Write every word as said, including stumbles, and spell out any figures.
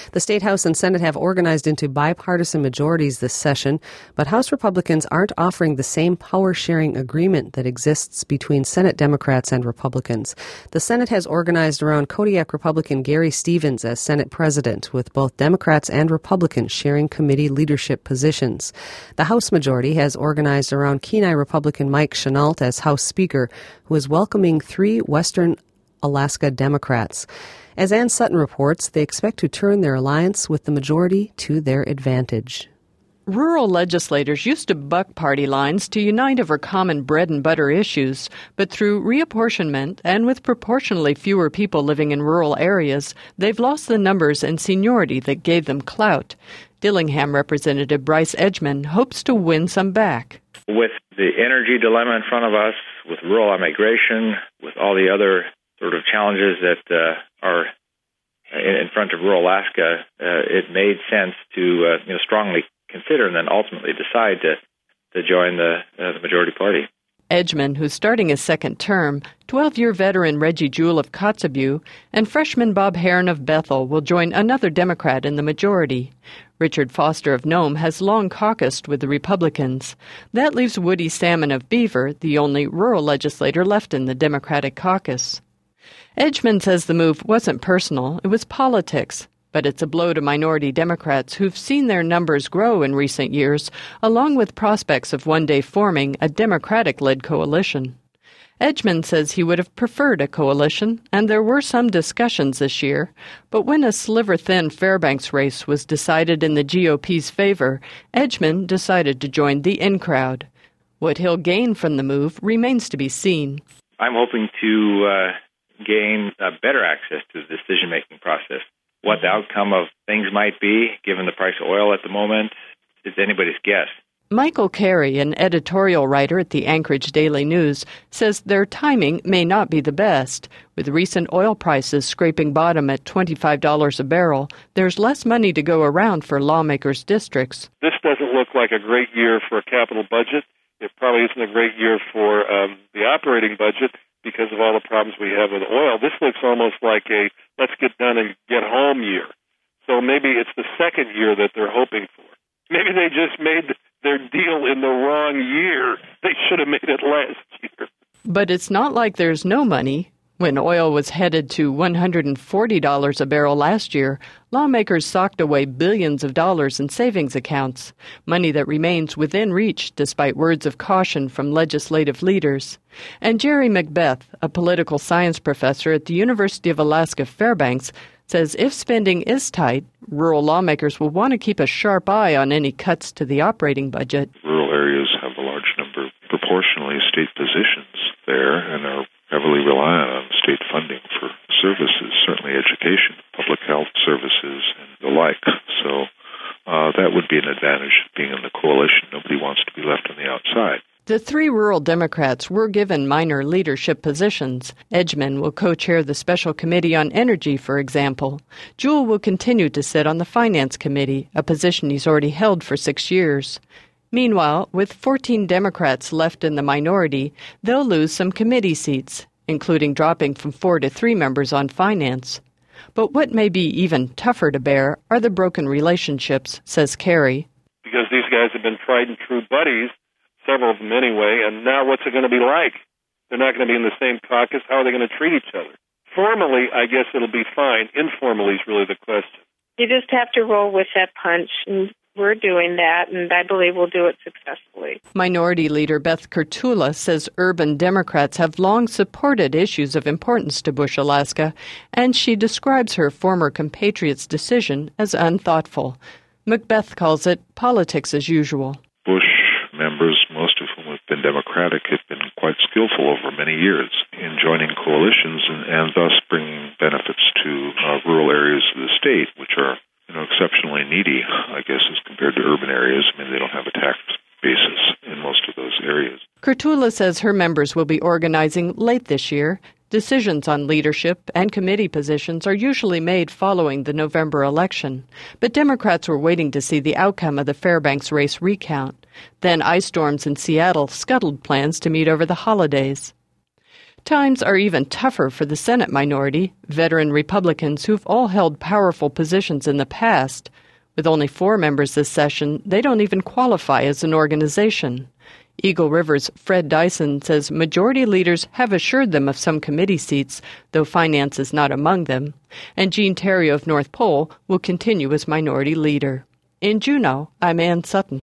The State House and Senate have organized into bipartisan majorities this session, but House Republicans aren't offering the same power-sharing agreement that exists between Senate Democrats and Republicans. The Senate has organized around Kodiak Republican Gary Stevens as Senate President, with both Democrats and Republicans sharing committee leadership positions. The House majority has organized around Kenai Republican Mike Chenault as House Speaker, who is welcoming three Western Alaska Democrats. As Ann Sutton reports, they expect to turn their alliance with the majority to their advantage. Rural legislators used to buck party lines to unite over common bread and butter issues, but through reapportionment and with proportionally fewer people living in rural areas, they've lost the numbers and seniority that gave them clout. Dillingham Representative Bryce Edgman hopes to win some back. With the energy dilemma in front of us, with rural immigration, with all the other sort of challenges that uh, are in front of rural Alaska, uh, it made sense to uh, you know strongly consider and then ultimately decide to to join the uh, the majority party. Edgman, who's starting his second term, twelve-year veteran Reggie Jewell of Kotzebue, and freshman Bob Heron of Bethel will join another Democrat in the majority. Richard Foster of Nome has long caucused with the Republicans. That leaves Woody Salmon of Beaver, the only rural legislator left in the Democratic caucus. Edgman says the move wasn't personal, it was politics. But it's a blow to minority Democrats who've seen their numbers grow in recent years, along with prospects of one day forming a Democratic-led coalition. Edgman says he would have preferred a coalition, and there were some discussions this year, but when a sliver-thin Fairbanks race was decided in the G O P's favor, Edgman decided to join the in-crowd. What he'll gain from the move remains to be seen. I'm hoping to uh, gain uh, better access to the decision-making process. What the outcome of things might be, given the price of oil at the moment, is anybody's guess. Michael Carey, an editorial writer at the Anchorage Daily News, says their timing may not be the best. With recent oil prices scraping bottom at twenty-five dollars a barrel, there's less money to go around for lawmakers' districts. This doesn't look like a great year for a capital budget. It probably isn't a great year for um, the operating budget because of all the problems we have with oil. This looks almost like a let's get done and get home year. So maybe it's the second year that they're hoping for. Maybe they just made their deal in the wrong year. They should have made it last year. But it's not like there's no money. When oil was headed to one hundred forty dollars a barrel last year, lawmakers socked away billions of dollars in savings accounts, money that remains within reach despite words of caution from legislative leaders. And Jerry Macbeth, a political science professor at the University of Alaska Fairbanks, says if spending is tight, rural lawmakers will want to keep a sharp eye on any cuts to the operating budget. Rural areas have a large number of proportionally state positions there and are heavily reliant on state funding for services, certainly education, public health services, and the like. So uh, that would be an advantage of being in the coalition. Nobody wants to be left on the outside. The three rural Democrats were given minor leadership positions. Edgman will co-chair the Special Committee on Energy, for example. Jewell will continue to sit on the Finance Committee, a position he's already held for six years. Meanwhile, with fourteen Democrats left in the minority, they'll lose some committee seats, including dropping from four to three members on finance. But what may be even tougher to bear are the broken relationships, says Carey. Because these guys have been tried and true buddies, several of them anyway, and now what's it going to be like? They're not going to be in the same caucus. How are they going to treat each other? Formally, I guess it'll be fine. Informally is really the question. You just have to roll with that punch, and we're doing that, and I believe we'll do it successfully. Minority Leader Beth Kurtula says urban Democrats have long supported issues of importance to Bush, Alaska, and she describes her former compatriot's decision as unthoughtful. Macbeth calls it politics as usual. Bush members, most of whom have been Democratic, have been quite skillful over many years in joining coalitions and, and thus bringing benefits to uh, rural areas of the state, which are you know, exceptionally needy, I guess, as compared to urban areas. I mean, they don't have a tax basis in most of those areas. Kurtula says her members will be organizing late this year. Decisions on leadership and committee positions are usually made following the November election. But Democrats were waiting to see the outcome of the Fairbanks race recount. Then ice storms in Seattle scuttled plans to meet over the holidays. Times are even tougher for the Senate minority, veteran Republicans who've all held powerful positions in the past. With only four members this session, they don't even qualify as an organization. Eagle River's Fred Dyson says majority leaders have assured them of some committee seats, though finance is not among them. And Gene Terry of North Pole will continue as minority leader. In Juneau, I'm Ann Sutton.